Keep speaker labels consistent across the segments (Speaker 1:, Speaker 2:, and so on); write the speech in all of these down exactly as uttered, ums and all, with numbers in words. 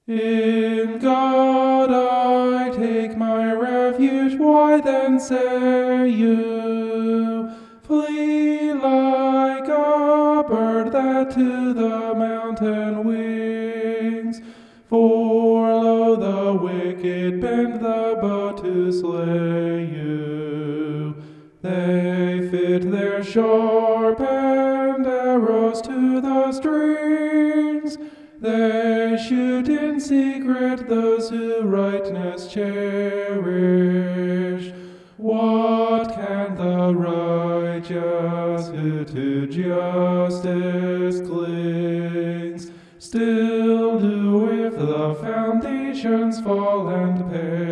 Speaker 1: In God I take my refuge, why then say you, flee like a bird that to the mountain wings? For lo, the wicked bend the bow to slay you. They fit their sharpened arrows to the strings. They shoot in secret those who rightness cherish. What can the righteous who to justice clings still do if the foundations fall and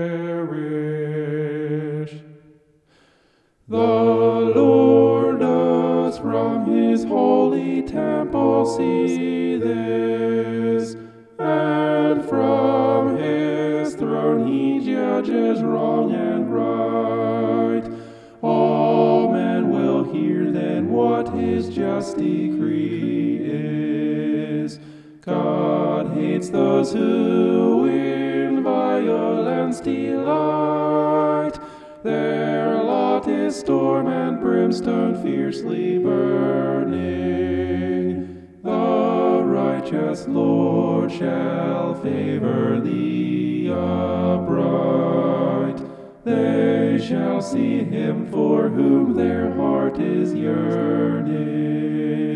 Speaker 1: perish? The Lord does from his holy temple see this, and from his throne he judges wrong and right. All men will hear then what his just decree is. God hates those who in violence delight. Their lot is storm and brimstone fiercely burning. The righteous Lord shall favor the upright. They shall see him for whom their heart is yearning.